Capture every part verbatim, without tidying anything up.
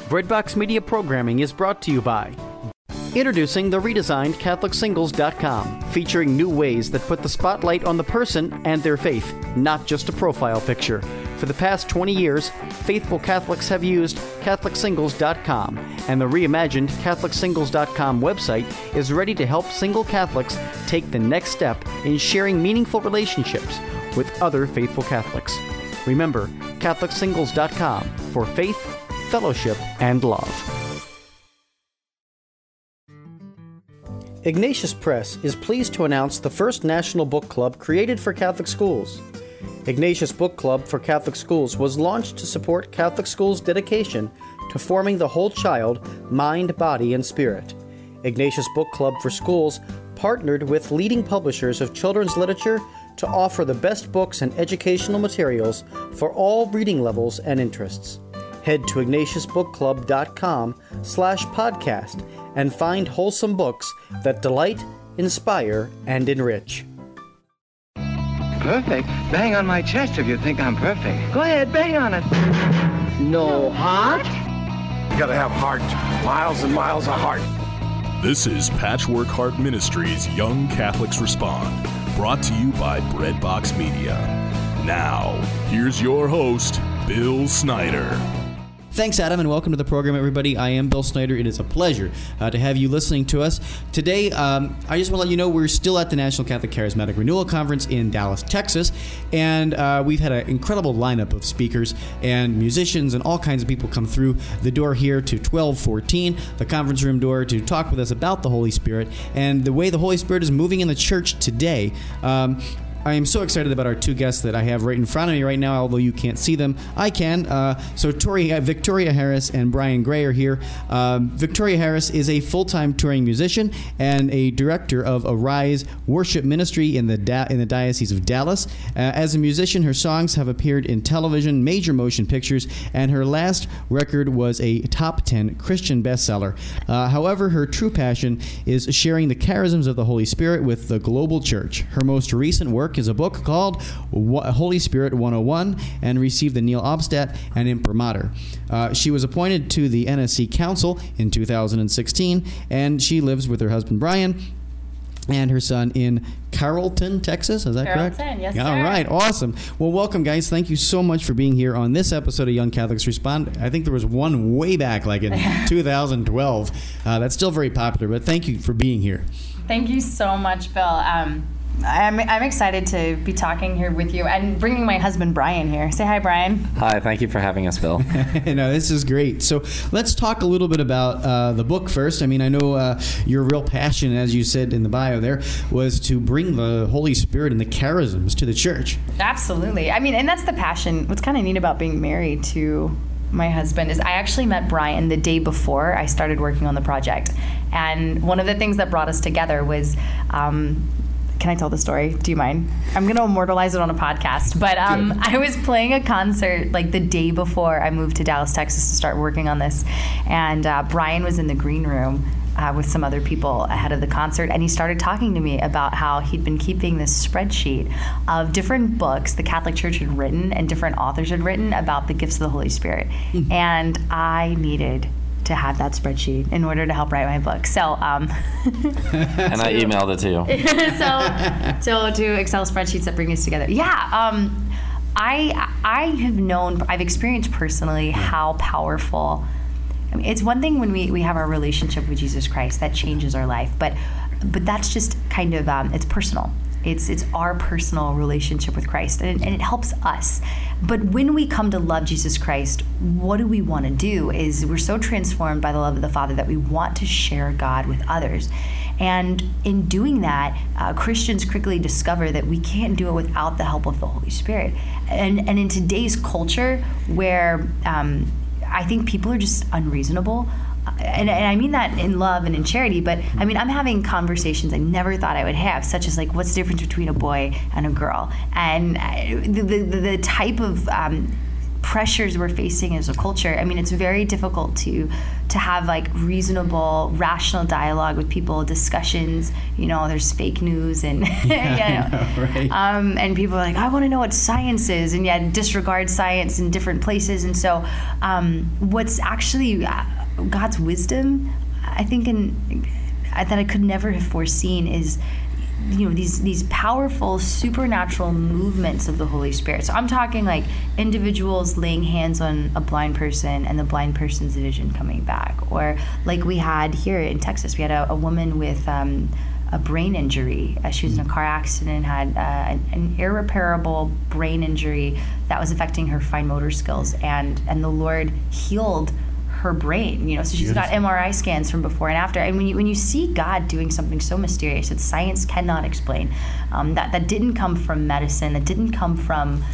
Breadbox Media programming is brought to you by introducing the redesigned Catholic Singles dot com, featuring new ways that put the spotlight on the person and their faith, not just a profile picture. For the past twenty years, faithful Catholics have used Catholic Singles dot com, and the reimagined Catholic Singles dot com website is ready to help single Catholics take the next step in sharing meaningful relationships with other faithful Catholics. Remember, Catholic Singles dot com for faith, fellowship, and love. Ignatius Press is pleased to announce the first national book club created for Catholic schools. Ignatius Book Club for Catholic Schools was launched to support Catholic schools' dedication to forming the whole child, mind, body, and spirit. Ignatius Book Club for Schools partnered with leading publishers of children's literature to offer the best books and educational materials for all reading levels and interests. Head to Ignatius Book Club dot com slash podcast and find wholesome books that delight, inspire, and enrich. Perfect? Bang on my chest if you think I'm perfect. Go ahead, bang on it. No heart? You gotta have heart. Miles and miles of heart. This is Patchwork Heart Ministries Young Catholics Respond, brought to you by Breadbox Media. Now, here's your host, Bill Snyder. Thanks, Adam, and welcome to the program, everybody. I am Bill Snyder. It is a pleasure uh, to have you listening to us. Today, um, I just want to let you know we're still at the National Catholic Charismatic Renewal Conference in Dallas, Texas, and uh, we've had an incredible lineup of speakers and musicians and all kinds of people come through the door here to twelve fourteen, the conference room door, to talk with us about the Holy Spirit and the way the Holy Spirit is moving in the church today. Um, I am so excited about our two guests that I have right in front of me right now, although you can't see them. I can. Uh, so Tori, uh, Victoria Harris and Brian Gray are here. Um, Victoria Harris is a full-time touring musician and a director of Arise Worship Ministry in the da- in the Diocese of Dallas. Uh, as a musician, her songs have appeared in television, major motion pictures, and her last record was a top ten Christian bestseller. Uh, however, her true passion is sharing the charisms of the Holy Spirit with the global church. Her most recent work is a book called Holy Spirit one oh one and received the Neil Obstat and Imprimatur. Uh, she was appointed to the N S C Council in two thousand sixteen, and she lives with her husband Brian and her son in Carrollton, Texas. Is that Carrollton, correct? Yes, All sir. right, awesome. Well, welcome, guys. Thank you so much for being here on this episode of Young Catholics Respond. I think there was one way back, like in two thousand twelve. Uh, that's still very popular, but thank you for being here. Thank you so much, Bill. Um, I'm, I'm excited to be talking here with you and bringing my husband Brian here. Say hi, Brian. Hi, thank you for having us, Bill. No, this is great. So let's talk a little bit about uh, the book first. I mean, I know uh, your real passion, as you said in the bio there, was to bring the Holy Spirit and the charisms to the church. Absolutely. I mean, and that's the passion. What's kind of neat about being married to my husband is I actually met Brian the day before I started working on the project. And one of the things that brought us together was... Um, Can I tell the story? Do you mind? I'm going to immortalize it on a podcast. But um, I was playing a concert like the day before I moved to Dallas, Texas to start working on this. And uh, Brian was in the green room uh, with some other people ahead of the concert. And he started talking to me about how he'd been keeping this spreadsheet of different books the Catholic Church had written and different authors had written about the gifts of the Holy Spirit. Mm. And I needed to have that spreadsheet in order to help write my book. So, um, and I emailed it to you. so, so to Excel spreadsheets that bring us together. Yeah, um, I I have known, I've experienced personally how powerful. I mean, it's one thing when we, we have our relationship with Jesus Christ that changes our life, but but that's just kind of um, it's personal. It's it's our personal relationship with Christ, and, and it helps us. But when we come to love Jesus Christ, what do we want to do is we're so transformed by the love of the Father that we want to share God with others. And in doing that, uh, Christians quickly discover that we can't do it without the help of the Holy Spirit. And, and in today's culture where um, I think people are just unreasonable, And, and I mean that in love and in charity, but I mean, I'm having conversations I never thought I would have, such as like, what's the difference between a boy and a girl? And the the, the type of um, pressures we're facing as a culture, I mean, it's very difficult to to have like reasonable, rational dialogue with people, discussions. You know, there's fake news and Yeah, you know, I know, right? um, and people are like, I want to know what science is, and yet disregard science in different places. And so, um, what's actually uh, God's wisdom, I think, in that I could never have foreseen is, you know, these these powerful supernatural movements of the Holy Spirit. So I'm talking like individuals laying hands on a blind person and the blind person's vision coming back, or like we had here in Texas, we had a, a woman with um, a brain injury. Uh, she was in a car accident, had uh, an, an irreparable brain injury that was affecting her fine motor skills, and and the Lord healed her brain, you know, so she's got M R I scans from before and after. And when you when you see God doing something so mysterious that science cannot explain, um, that that didn't come from medicine, that didn't come from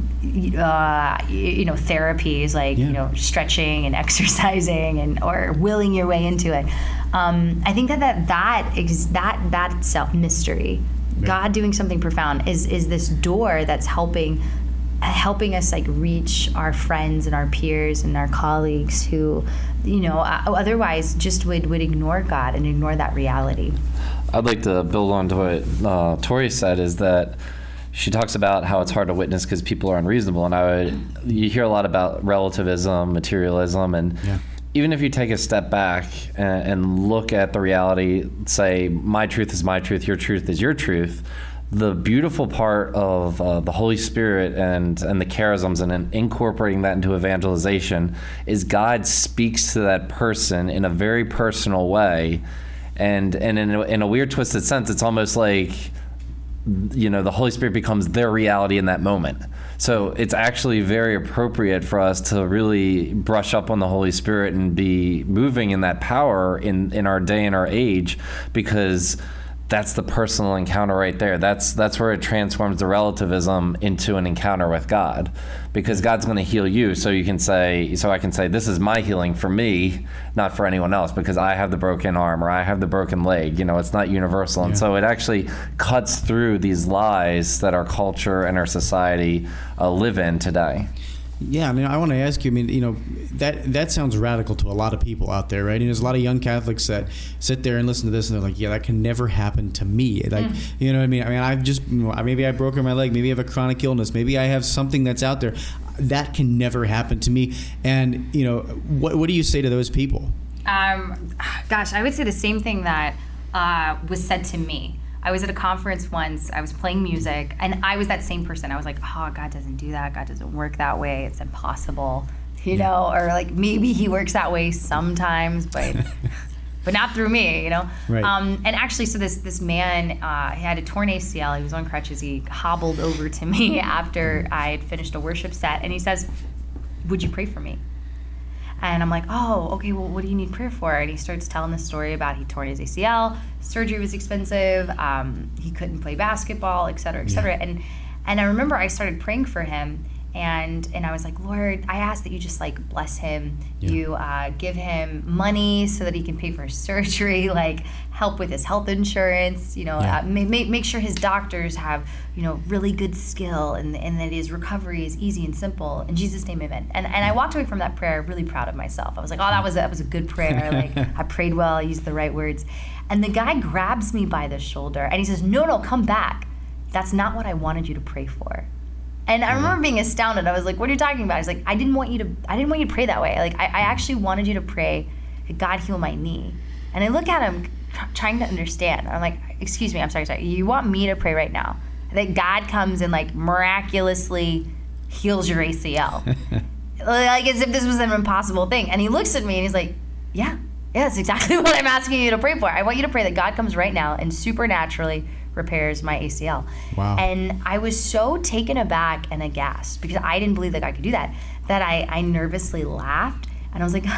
uh, you know therapies like yeah. you know stretching and exercising and or willing your way into it. Um, I think that that that is that that itself mystery, yeah. God doing something profound is is this door that's helping. helping us like reach our friends and our peers and our colleagues who, you know, otherwise just would, would ignore God and ignore that reality. I'd like to build on to what uh, Tori said, is that she talks about how it's hard to witness because people are unreasonable. And I would, you hear a lot about relativism, materialism, and yeah. even if you take a step back and, and look at the reality, say, my truth is my truth, your truth is your truth, the beautiful part of uh, the Holy Spirit and, and the charisms and in incorporating that into evangelization is God speaks to that person in a very personal way. And, and in, a, in a weird twisted sense, it's almost like, you know, the Holy Spirit becomes their reality in that moment. So it's actually very appropriate for us to really brush up on the Holy Spirit and be moving in that power in, in our day and our age, because that's the personal encounter right there. That's that's where it transforms the relativism into an encounter with God, because God's going to heal you. So you can say, so I can say, this is my healing for me, not for anyone else, because I have the broken arm or I have the broken leg. You know, it's not universal. Yeah. And so it actually cuts through these lies that our culture and our society uh, live in today. Yeah, I mean, I want to ask you, I mean, you know, that that sounds radical to a lot of people out there, right? And there's a lot of young Catholics that sit there and listen to this and they're like, yeah, that can never happen to me. Like, mm. you know what I mean? I mean, I've just, you know, maybe I've broken my leg, maybe I have a chronic illness, maybe I have something that's out there. That can never happen to me. And, you know, what what do you say to those people? Um, gosh, I would say the same thing that uh, was said to me. I was at a conference once, I was playing music, and I was that same person. I was like, oh, God doesn't do that. God doesn't work that way. It's impossible, you yeah. know? Or like, maybe he works that way sometimes, but but not through me, you know? Right. Um, and actually, so this this man, uh, he had a torn A C L. He was on crutches. He hobbled over to me after I had finished a worship set, and he says, would you pray for me? And I'm like, oh, okay, well, what do you need prayer for? And he starts telling the story about he tore his A C L, surgery was expensive, um, he couldn't play basketball, et cetera, et cetera. Yeah. And and I remember I started praying for him, and and I was like, Lord, I ask that you just like bless him, yeah. you uh, give him money so that he can pay for his surgery, like help with his health insurance, you know, yeah. uh, make make sure his doctors have, you know, really good skill, and and that his recovery is easy and simple. In Jesus' name, amen. And and I walked away from that prayer really proud of myself. I was like, oh, that was a, that was a good prayer. Like I prayed well, I used the right words. And the guy grabs me by the shoulder and he says, no, no, come back. That's not what I wanted you to pray for. And I remember being astounded. I was like, what are you talking about? He's like, I didn't want you to I didn't want you to pray that way. Like I, I actually wanted you to pray that God heal my knee. And I look at him trying to understand. I'm like, excuse me, I'm sorry, sorry. You want me to pray right now that God comes and like miraculously heals your A C L? Like as if this was an impossible thing. And he looks at me and he's like, yeah, yeah, that's exactly what I'm asking you to pray for. I want you to pray that God comes right now and supernaturally repairs my A C L. Wow. And I was so taken aback and aghast because I didn't believe that God could do that, that I, I nervously laughed. And I was like,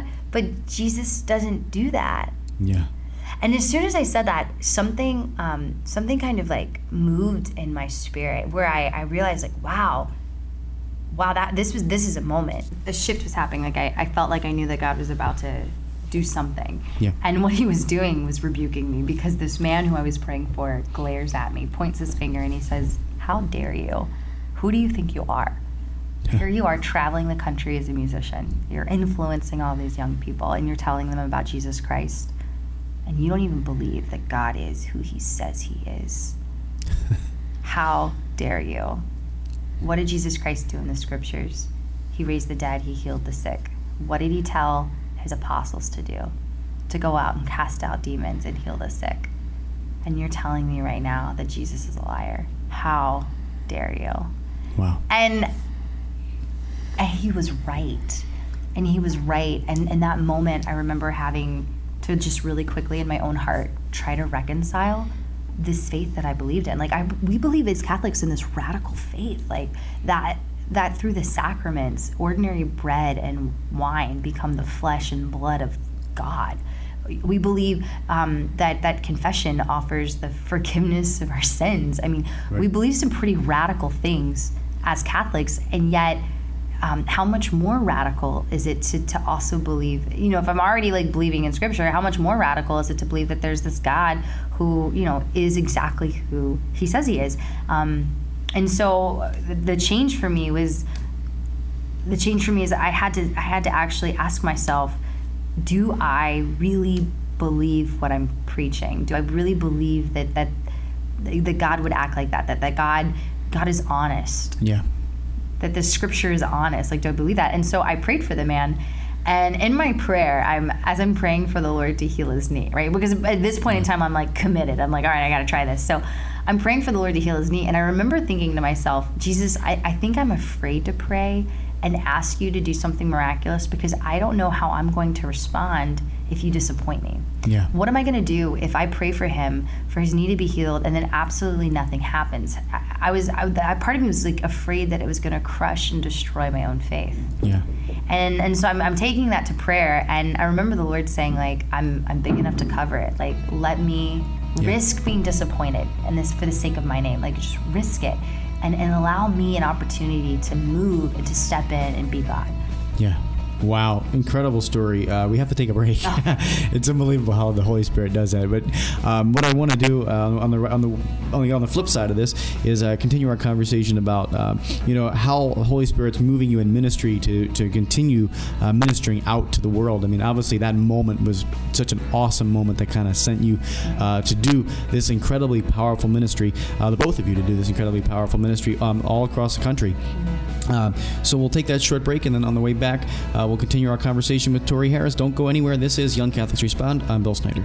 but Jesus doesn't do that. Yeah. And as soon as I said that, something um, something kind of like moved in my spirit where I, I realized like, wow, wow, that this was this is a moment. A shift was happening. Like I, I felt like I knew that God was about to do something. Yeah. And what he was doing was rebuking me because this man who I was praying for glares at me, points his finger, and he says, how dare you? Who do you think you are? Here you are traveling the country as a musician. You're influencing all these young people, and you're telling them about Jesus Christ. And you don't even believe that God is who he says he is. How dare you? What did Jesus Christ do in the scriptures? He raised the dead, he healed the sick. What did he tell his apostles to do? To go out and cast out demons and heal the sick. And you're telling me right now that Jesus is a liar. How dare you? Wow. And, and he was right. And he was right. And in that moment, I remember having to just really quickly in my own heart try to reconcile this faith that I believed in. Like, I, we believe as Catholics in this radical faith, like that that through the sacraments, ordinary bread and wine become the flesh and blood of God. We believe um, that that confession offers the forgiveness of our sins. I mean, right. We believe some pretty radical things as Catholics, and yet um, how much more radical is it to, to also believe, you know, if I'm already like believing in Scripture, how much more radical is it to believe that there's this God who, you know, is exactly who he says he is? Um, and so the, the change for me was, the change for me is I had to, I had to actually ask myself, do I really believe what I'm preaching? Do I really believe that that that God would act like that? That that God God is honest? Yeah. That the Scripture is honest? Like, do I believe that? And so I prayed for the man, and in my prayer, I'm as I'm praying for the Lord to heal his knee, right? Because at this point in time, I'm like committed. I'm like, all right, I got to try this. So I'm praying for the Lord to heal his knee, and I remember thinking to myself, Jesus, I, I think I'm afraid to pray and ask you to do something miraculous because I don't know how I'm going to respond if you disappoint me. Yeah. What am I going to do if I pray for him, for his knee to be healed, and then absolutely nothing happens? I, I was, I, that part of me was like afraid that it was going to crush and destroy my own faith. Yeah. And and so I'm, I'm taking that to prayer, and I remember the Lord saying, like, I'm I'm big enough to cover it. Like, let me yeah. risk being disappointed, and this for the sake of my name. Like, just risk it. And, and allow me an opportunity to move and to step in and be God. Yeah. Wow. Incredible story. Uh, we have to take a break. Oh. It's unbelievable how the Holy Spirit does that. But um, what I want to do uh, on the on the on the on the flip side of this is uh, continue our conversation about uh, you know how the Holy Spirit's moving you in ministry to to continue uh, ministering out to the world. I mean, obviously that moment was such an awesome moment that kind of sent you uh, to do this incredibly powerful ministry. Uh, the both of you to do this incredibly powerful ministry um, all across the country. Uh, so we'll take that short break, and then on the way back, uh, we'll continue our conversation with Tori Harris. Don't go anywhere. This is Young Catholics Respond. I'm Bill Snyder.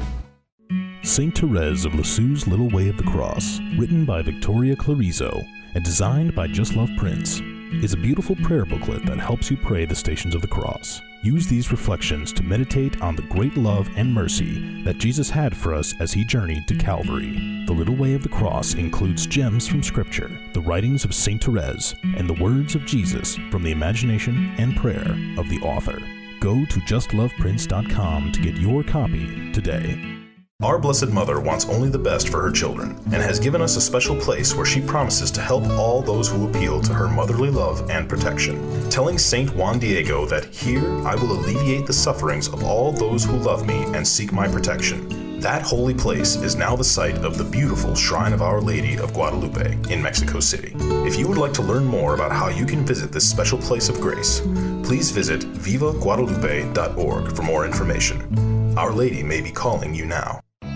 Saint Therese of Lisieux's Little Way of the Cross, written by Victoria Clarizo and designed by Just Love Prince, is a beautiful prayer booklet that helps you pray the Stations of the Cross. Use these reflections to meditate on the great love and mercy that Jesus had for us as he journeyed to Calvary. The Little Way of the Cross includes gems from Scripture, the writings of Saint Therese, and the words of Jesus from the imagination and prayer of the author. Go to just love prince dot com to get your copy today. Our Blessed Mother wants only the best for her children and has given us a special place where she promises to help all those who appeal to her motherly love and protection. Telling Saint Juan Diego that here I will alleviate the sufferings of all those who love me and seek my protection. That holy place is now the site of the beautiful Shrine of Our Lady of Guadalupe in Mexico City. If you would like to learn more about how you can visit this special place of grace, please visit viva guadalupe dot org for more information. Our Lady may be calling you now.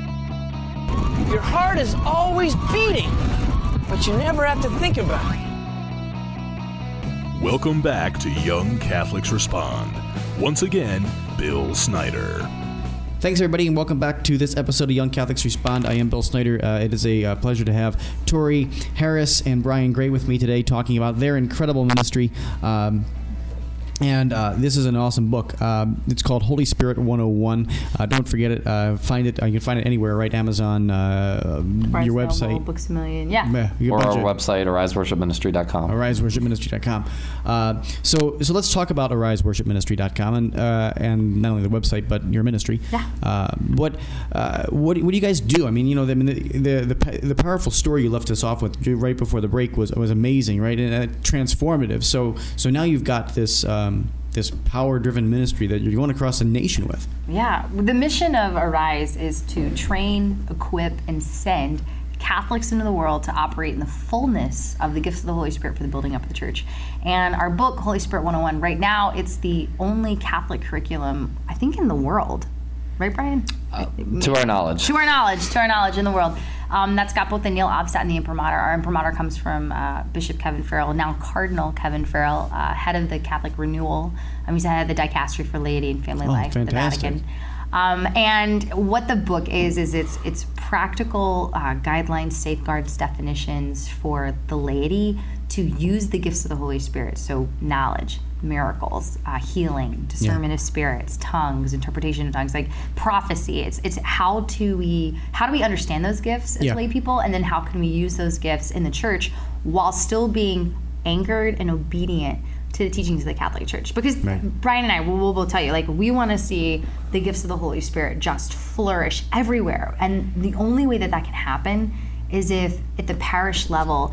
Your heart is always beating, but you never have to think about it. Welcome back to Young Catholics Respond. Once again, Bill Snyder. Thanks, everybody, and welcome back to this episode of Young Catholics Respond. I am Bill Snyder. Uh, it is a uh, pleasure to have Tori Harris and Brian Gray with me today talking about their incredible ministry. Um, And uh, this is an awesome book. Um, it's called Holy Spirit one oh one. Uh, don't forget it. Uh, find it. Uh, you can find it anywhere, right? Amazon, uh, your website. Books a Million. Yeah. yeah or our website, arise worship ministry dot com. arise worship ministry dot com. Uh, so, so let's talk about arise worship ministry dot com and uh, and not only the website but your ministry. Yeah. Uh, what uh, what what do you guys do? I mean, you know, the the the, the powerful story you left us off with right before the break was was amazing, right? And uh, transformative. So so now you've got this. Um, this power-driven ministry that you're going across the nation with. Yeah. The mission of Arise is to train, equip, and send Catholics into the world to operate in the fullness of the gifts of the Holy Spirit for the building up of the church. And our book, Holy Spirit one oh one, right now it's the only Catholic curriculum, I think, in the world. Right, Brian? Uh, to our knowledge. To our knowledge, to our knowledge in the world. Um, that's got both the Neil Obstat and the imprimatur. Our imprimatur comes from uh, Bishop Kevin Farrell, now Cardinal Kevin Farrell, uh, head of the Catholic Renewal. Um, he's head of the Dicastery for Laity and Family Oh, Life at the fantastic. Vatican. Um, and what the book is, is it's it's practical uh, guidelines, safeguards, definitions for the laity to use the gifts of the Holy Spirit. So knowledge, miracles, uh, healing, discernment Yeah. of spirits, tongues, interpretation of tongues, like prophecy. It's it's how do we how do we understand those gifts as Yeah. lay people, and then how can we use those gifts in the church while still being anchored and obedient to the teachings of the Catholic Church. Because Right. Brian and I will will tell you, like, we want to see the gifts of the Holy Spirit just flourish everywhere. And the only way that that can happen is if at the parish level,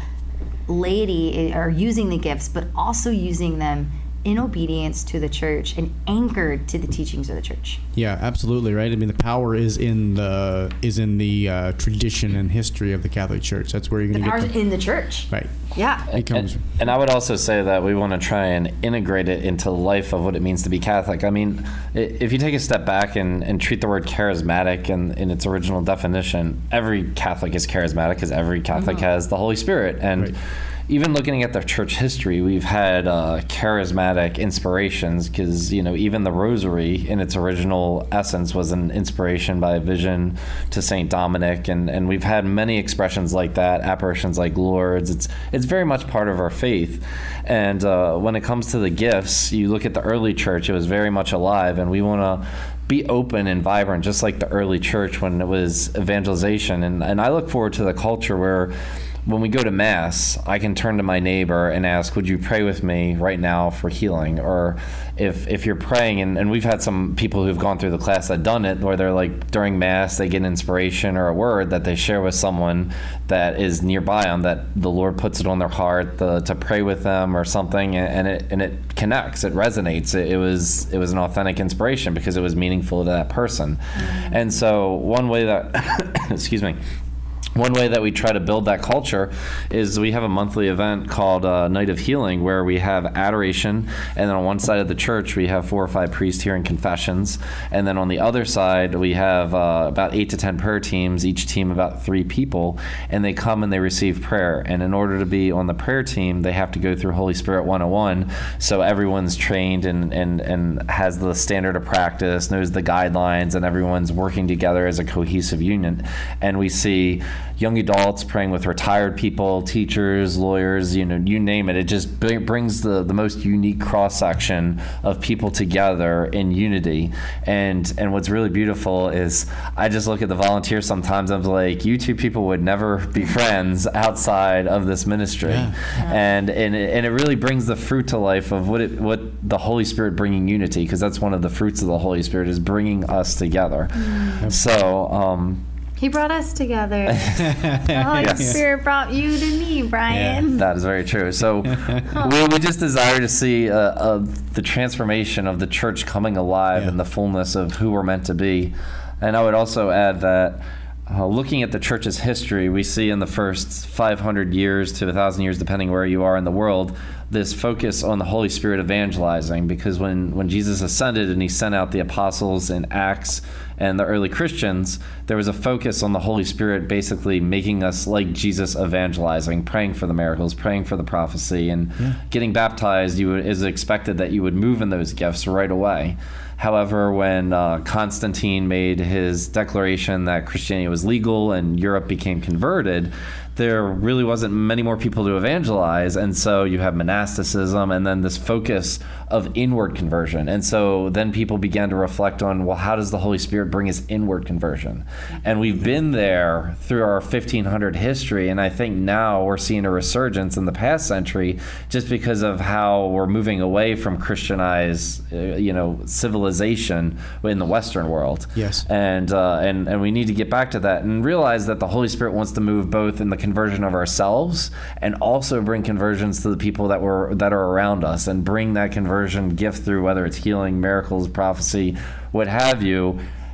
laity are using the gifts, but also using them in obedience to the church and anchored to the teachings of the church. Yeah, absolutely, right? I mean, the power is in the is in the uh, tradition and history of the Catholic Church. That's where you're The going to power's get the, in the church. right. Yeah. It comes. And, and I would also say that we want to try and integrate it into the life of what it means to be Catholic. I mean, i- if you take a step back and, and treat the word charismatic in, in its original definition, every Catholic is charismatic because every Catholic has the Holy Spirit. And Right. even looking at the church history, we've had uh, charismatic inspirations because, you know, even the Rosary in its original essence was an inspiration by a vision to Saint Dominic. And, and we've had many expressions like that, apparitions like Lourdes. It's, it's very much part of our faith. And uh, when it comes to the gifts, you look at the early church, it was very much alive. And we want to be open and vibrant, just like the early church when it was evangelization. And, and I look forward to the culture where when we go to Mass, I can turn to my neighbor and ask, would you pray with me right now for healing? Or if if you're praying, and, and we've had some people who've gone through the class that done it, where they're like, during Mass, they get an inspiration or a word that they share with someone that is nearby them, that the Lord puts it on their heart the, to pray with them or something, and, and it and it connects, it resonates. It, it was it was an authentic inspiration because it was meaningful to that person. Mm-hmm. And so one way that, excuse me, One way that we try to build that culture is we have a monthly event called uh, Night of Healing, where we have adoration, and then on one side of the church we have four or five priests hearing confessions, and then on the other side we have uh, about eight to ten prayer teams, each team about three people, and they come and they receive prayer. And in order to be on the prayer team, they have to go through Holy Spirit one oh one, so everyone's trained and, and, and has the standard of practice, knows the guidelines, and everyone's working together as a cohesive union. And we see young adults praying with retired people, teachers, lawyers, you know, you name it. It just b- brings the, the most unique cross-section of people together in unity. And and what's really beautiful is I just look at the volunteers sometimes, I'm like, you two people would never be friends outside of this ministry. Yeah. And and it, and it really brings the fruit to life of what it, what the Holy Spirit bringing unity, because that's one of the fruits of the Holy Spirit, is bringing us together. Mm. So, um, He brought us together. The Holy Yes. Spirit brought you to me, Brian. That is very true. So we, we just desire to see uh, uh, the transformation of the church coming alive Yeah. in the fullness of who we're meant to be. And I would also add that uh, looking at the church's history, we see in the first five hundred years to one thousand years, depending where you are in the world, this focus on the Holy Spirit evangelizing. Because when, when Jesus ascended and he sent out the apostles in Acts and the early Christians, there was a focus on the Holy Spirit basically making us like Jesus, evangelizing, praying for the miracles, praying for the prophecy, and Yeah. getting baptized. You would, is expected that you would move in those gifts right away. However, when uh, Constantine made his declaration that Christianity was legal and Europe became converted, there really wasn't many more people to evangelize, and so you have monasticism and then this focus of inward conversion. And so then people began to reflect on, well, how does the Holy Spirit bring us inward conversion? And we've been there through our fifteen hundred history, and I think now we're seeing a resurgence in the past century just because of how we're moving away from Christianized, uh, you know, civilization in the Western world. Yes. And, uh, and, and we need to get back to that and realize that the Holy Spirit wants to move both in the conversion of ourselves and also bring conversions to the people that were that are around us, and bring that conversion gift through, whether it's healing, miracles, prophecy, what have you.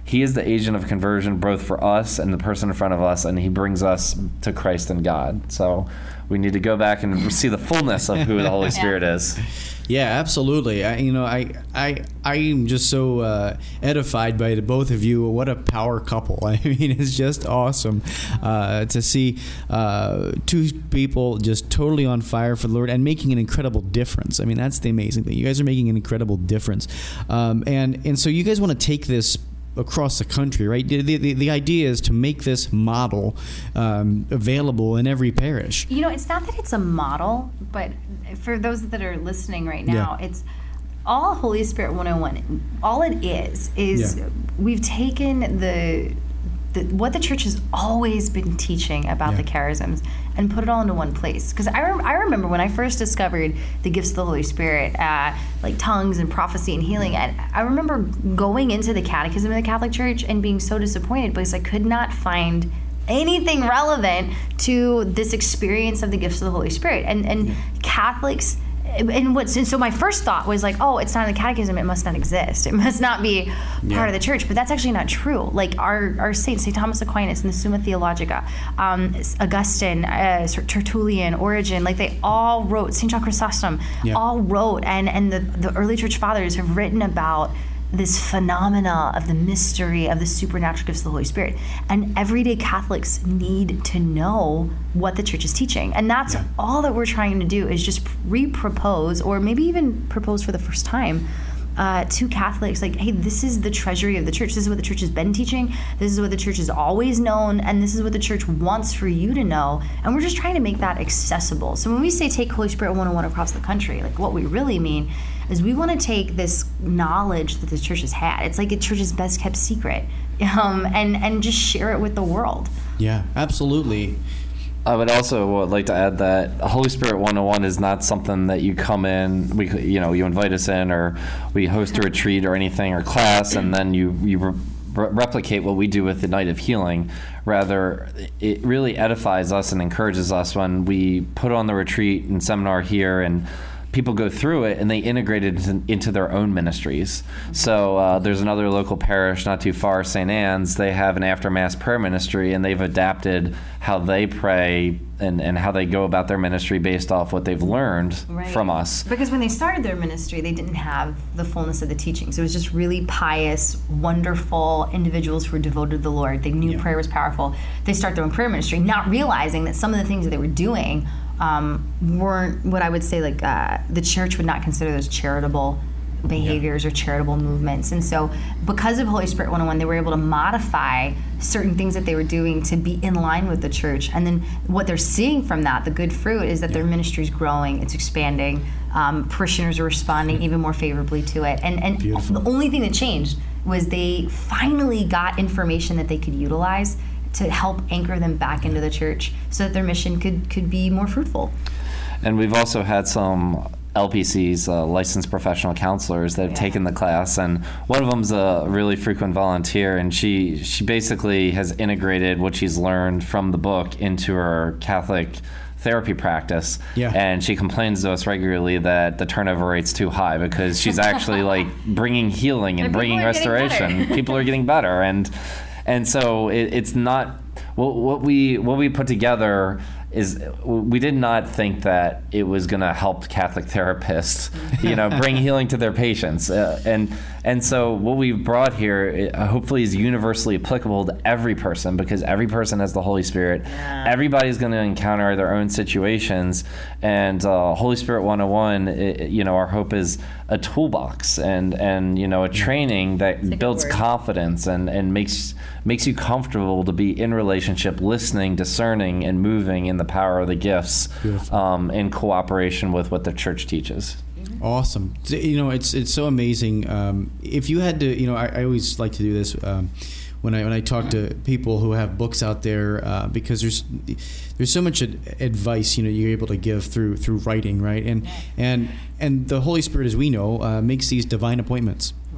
he is the agent of conversion both for us and the person in front of us, and he brings us to Christ and God. So we need to go back and see the fullness of who the Holy Spirit yeah. is. Yeah, absolutely. I, you know, I, I, I am just so uh, edified by the both of you. What a power couple! I mean, it's just awesome uh, to see uh, two people just totally on fire for the Lord and making an incredible difference. I mean, that's the amazing thing. You guys are making an incredible difference, um, and and so you guys want to take this across the country, right? The, the, the idea is to make this model um, available in every parish. You know, it's not that it's a model, but for those that are listening right now, yeah. it's all Holy Spirit one oh one. All it is, is yeah. we've taken the, the what the church has always been teaching about yeah. the charisms and put it all into one place. Because I, rem- I remember when I first discovered the gifts of the Holy Spirit, uh, like tongues and prophecy and healing, and I remember going into the catechism of the Catholic Church and being so disappointed because I could not find anything relevant to this experience of the gifts of the Holy Spirit. And, and yeah. Catholics... And what's and so my first thought was like, oh, it's not in the catechism, it must not exist. It must not be part yeah. of the church. But that's actually not true. Like our, our saints, Saint Thomas Aquinas in the Summa Theologica, um, Augustine, uh, Tertullian, Origen, like they all wrote, Saint John Chrysostom, yeah. all wrote, and, and the, the early church fathers have written about this phenomena of the mystery of the supernatural gifts of the Holy Spirit. And everyday Catholics need to know what the church is teaching. And that's yeah. all that we're trying to do is just re-propose, or maybe even propose for the first time, uh, to Catholics, like, hey, this is the treasury of the church. This is what the church has been teaching. This is what the church has always known. And this is what the church wants for you to know. And we're just trying to make that accessible. So when we say take Holy Spirit one oh one across the country, like what we really mean is we want to take this knowledge that the church has had. It's like a church's best kept secret, um, and, and just share it with the world. Yeah, absolutely. I would also like to add that Holy Spirit one oh one is not something that you come in, we you know, you invite us in, or we host a retreat or anything, or class, and then you, you re- replicate what we do with the Night of Healing. Rather, it really edifies us and encourages us when we put on the retreat and seminar here, and people go through it and they integrate it into their own ministries. So uh, there's another local parish not too far, Saint Anne's. They have an after Mass prayer ministry, and they've adapted how they pray and, and how they go about their ministry based off what they've learned right. from us. Because when they started their ministry, they didn't have the fullness of the teachings. It was just really pious, wonderful individuals who were devoted to the Lord. They knew yeah. prayer was powerful. They start their own prayer ministry, not realizing that some of the things that they were doing Um, weren't what I would say, like uh, the church would not consider those charitable behaviors yeah. or charitable movements. And so because of Holy Spirit one oh one, they were able to modify certain things that they were doing to be in line with the church. And then what they're seeing from that, the good fruit, is that yeah. their ministry is growing, it's expanding, um, parishioners are responding even more favorably to it. And, and the only thing that changed was they finally got information that they could utilize to help anchor them back into the church so that their mission could, could be more fruitful. And we've also had some L P Cs, uh, licensed professional counselors, that have yeah. taken the class, and one of them's a really frequent volunteer, and she she basically has integrated what she's learned from the book into her Catholic therapy practice. Yeah. And she complains to us regularly that the turnover rate's too high because she's actually like bringing healing and, and bringing restoration. People are getting better, and And so it, it's not what, what we what we put together is we did not think that it was going to help Catholic therapists, you know, bring healing to their patients, uh, and and so what we've brought here uh, hopefully is universally applicable to every person, because every person has the Holy Spirit. Yeah. Everybody's going to encounter their own situations, and uh, Holy Spirit one oh one, it, you know, our hope is a toolbox and and you know a training that builds confidence and and makes makes you comfortable to be in relationship, listening, discerning, and moving in the power of the gifts, um, in cooperation with what the church teaches. Awesome. You know, it's it's so amazing. Um, if you had to, you know, I, I always like to do this um, when I when I talk to people who have books out there, uh, because there's there's so much ad- advice, you know, you're able to give through through writing, right? And and and the Holy Spirit, as we know, uh, makes these divine appointments.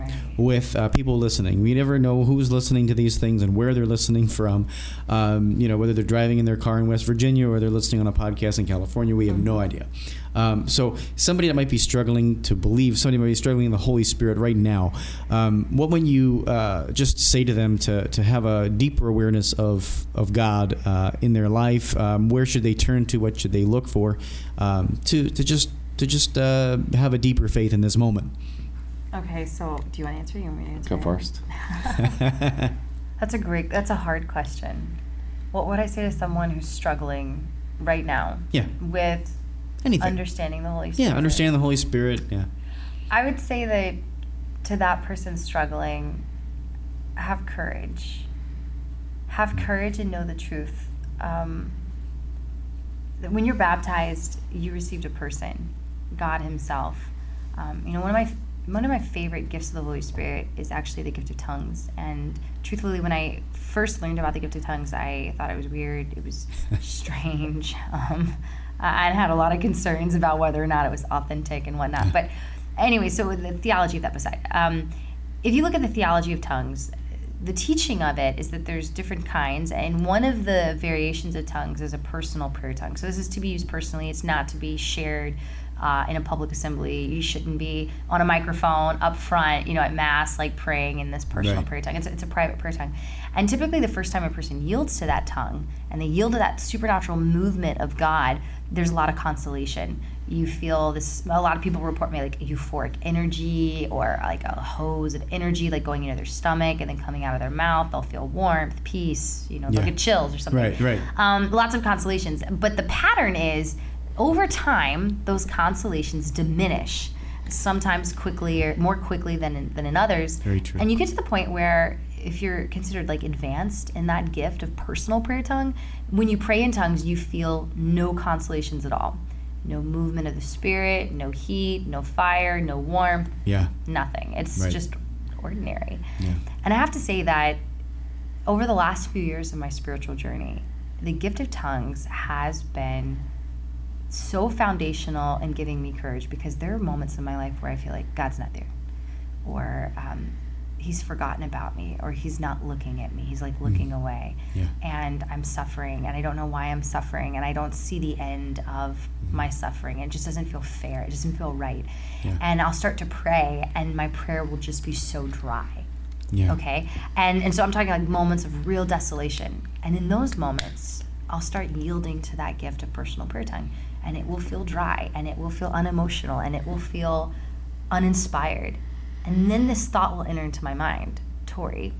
with uh, people listening. We never know who's listening to these things and where they're listening from. Um, you know, whether they're driving in their car in West Virginia or they're listening on a podcast in California, we have mm-hmm. no idea. Um, so somebody that might be struggling to believe, somebody might be struggling in the Holy Spirit right now, um, what would you uh, just say to them to, to have a deeper awareness of, of God uh, in their life? Um, where should they turn to? What should they look for um, to, to just to just uh, have a deeper faith in this moment? Okay, so do you want to answer? You want me to answer? Go first. That's a great, that's a hard question. What would I say to someone who's struggling right now yeah. with Anything. understanding the Holy Spirit? Yeah, understanding the Holy Spirit, yeah. I would say that to that person struggling, have courage. Have courage and know the truth. Um, that when you're baptized, you received a person, God himself. Um, you know, one of my one of my favorite gifts of the Holy Spirit is actually the gift of tongues. And truthfully, when I first learned about the gift of tongues, I thought it was weird. It was strange. Um, I had a lot of concerns about whether or not it was authentic and whatnot. But anyway, so the theology of that beside. Um, if you look at the theology of tongues, the teaching of it is that there's different kinds, and one of the variations of tongues is a personal prayer tongue. So this is to be used personally. It's not to be shared uh, in a public assembly. You shouldn't be on a microphone up front, you know, at mass, like praying in this personal right. prayer tongue. It's, it's a private prayer tongue. And typically the first time a person yields to that tongue, and they yield to that supernatural movement of God, there's a lot of consolation. You feel this, a lot of people report me like euphoric energy or like a hose of energy like going into their stomach and then coming out of their mouth. They'll feel warmth, peace, you know, they'll yeah. get chills or something. Right, right. Um, lots of consolations. But the pattern is, over time, those consolations diminish, sometimes quickly or more quickly than in, than in others. Very true. And you get to the point where if you're considered like advanced in that gift of personal prayer tongue, when you pray in tongues, you feel no consolations at all. No movement of the Spirit, no heat, no fire, no warmth, yeah. nothing. It's right. just ordinary. Yeah. And I have to say that over the last few years of my spiritual journey, the gift of tongues has been so foundational in giving me courage, because there are moments in my life where I feel like God's not there, or um, he's forgotten about me, or he's not looking at me. He's like looking mm. away. Yeah. And I'm suffering, and I don't know why I'm suffering, and I don't see the end of mm. my suffering. It just doesn't feel fair. It doesn't feel right. Yeah. And I'll start to pray, and my prayer will just be so dry. Yeah. Okay? And and so I'm talking like moments of real desolation. And in those moments, I'll start yielding to that gift of personal prayer tongue. And it will feel dry, and it will feel unemotional, and it will feel uninspired. And then this thought will enter into my mind, Tori,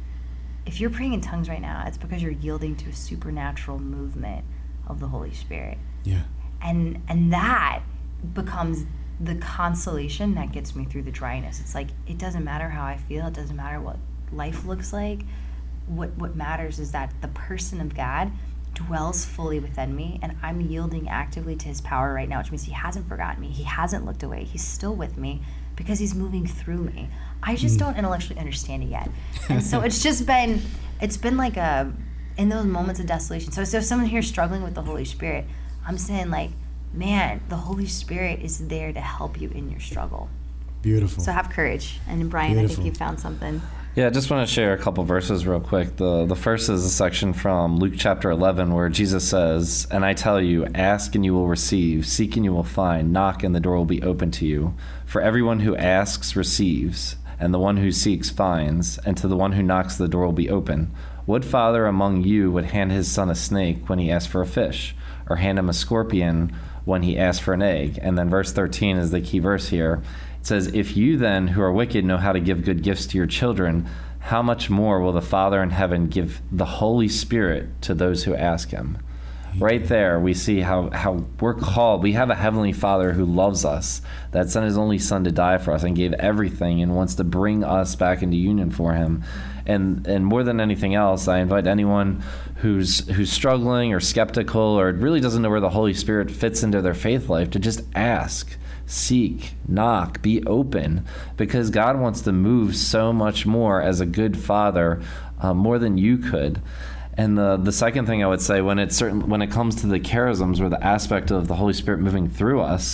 if you're praying in tongues right now, it's because you're yielding to a supernatural movement of the Holy Spirit. Yeah. And and that becomes the consolation that gets me through the dryness. It's like, it doesn't matter how I feel, it doesn't matter what life looks like. What what matters is that the person of God dwells fully within me, and I'm yielding actively to his power right now, which means he hasn't forgotten me. He hasn't looked away. He's still with me because he's moving through me. I just mm. don't intellectually understand it yet. And so it's just been, it's been like a, in those moments of desolation. So, so if someone here is struggling with the Holy Spirit, I'm saying like, man, the Holy Spirit is there to help you in your struggle. Beautiful. So have courage. And Brian, Beautiful. I think you found something. Yeah, I just want to share a couple verses real quick. The the first is a section from Luke chapter eleven where Jesus says, "And I tell you, ask and you will receive, seek and you will find, knock and the door will be open to you. For everyone who asks receives, and the one who seeks finds, and to the one who knocks the door will be open. What father among you would hand his son a snake when he asks for a fish, or hand him a scorpion when he asks for an egg?" And then verse thirteen is the key verse here. It says, "If you then, who are wicked, know how to give good gifts to your children, how much more will the Father in heaven give the Holy Spirit to those who ask him?" Right there, we see how, how we're called. We have a Heavenly Father who loves us, that sent his only Son to die for us and gave everything and wants to bring us back into union for him. And and more than anything else, I invite anyone who's who's struggling or skeptical or really doesn't know where the Holy Spirit fits into their faith life to just ask, seek, knock, be open, because God wants to move so much more as a good Father, uh, more than you could. And the the second thing I would say, when it's certain when it comes to the charisms or the aspect of the Holy Spirit moving through us,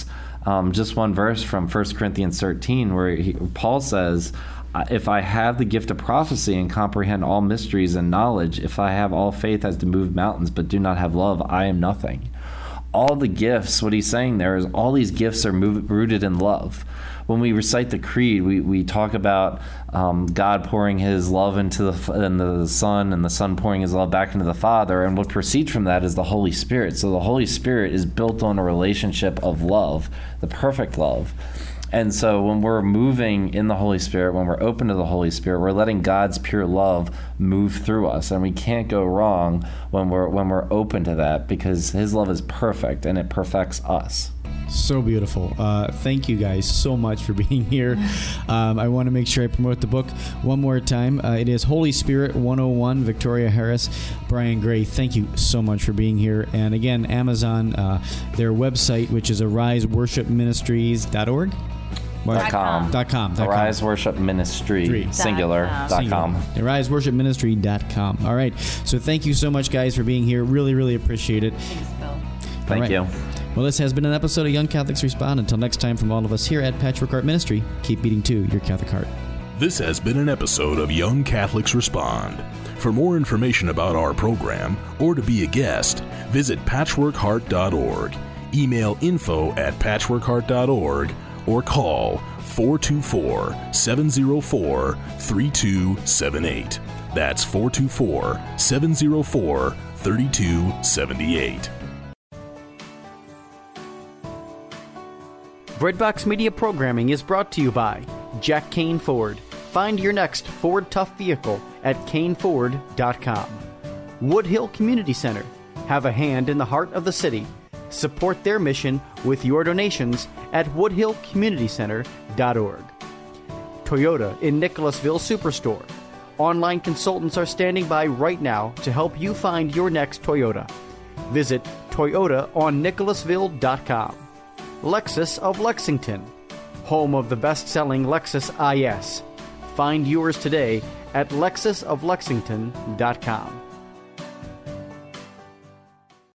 um, just one verse from First Corinthians thirteen where he, Paul says, if I have the gift of prophecy and comprehend all mysteries and knowledge, if I have all faith as to move mountains but do not have love, I am nothing. All the gifts, what he's saying there is all these gifts are move, rooted in love. When we recite the creed, we, we talk about um, God pouring his love into the, into the Son, and the Son pouring his love back into the Father, and what proceeds from that is the Holy Spirit. So the Holy Spirit is built on a relationship of love, the perfect love. And so when we're moving in the Holy Spirit, when we're open to the Holy Spirit, we're letting God's pure love move through us. And we can't go wrong when we're when we're open to that, because his love is perfect and it perfects us. So beautiful. Uh, thank you guys so much for being here. Um, I want to make sure I promote the book one more time. Uh, it is Holy Spirit one oh one, Victoria Harris, Brian Gray. Thank you so much for being here. And again, Amazon, uh, their website, which is arise worship ministries dot org. Dot com. Dot com. Arise Worship Ministry, singular, dot com. Arise Worship Ministry dot com. All right. So thank you so much, guys, for being here. Really, really appreciate it. Thanks, Bill. Thank right. you. Well, this has been an episode of Young Catholics Respond. Until next time, from all of us here at Patchwork Heart Ministry, keep beating to your Catholic heart. This has been an episode of Young Catholics Respond. For more information about our program or to be a guest, visit patchwork heart dot org. Email info at patchwork heart dot org or call four two four, seven zero four, three two seven eight. That's four two four, seven zero four, three two seven eight. Breadbox Media Programming is brought to you by Jack Kane Ford. Find your next Ford Tough vehicle at kane ford dot com. Woodhill Community Center. Have a hand in the heart of the city. Support their mission with your donations at woodhill community center dot org. Toyota in Nicholasville Superstore. Online consultants are standing by right now to help you find your next Toyota. Visit toyota on nicholasville dot com. Lexus of Lexington, home of the best-selling Lexus I S. Find yours today at lexus of lexington dot com.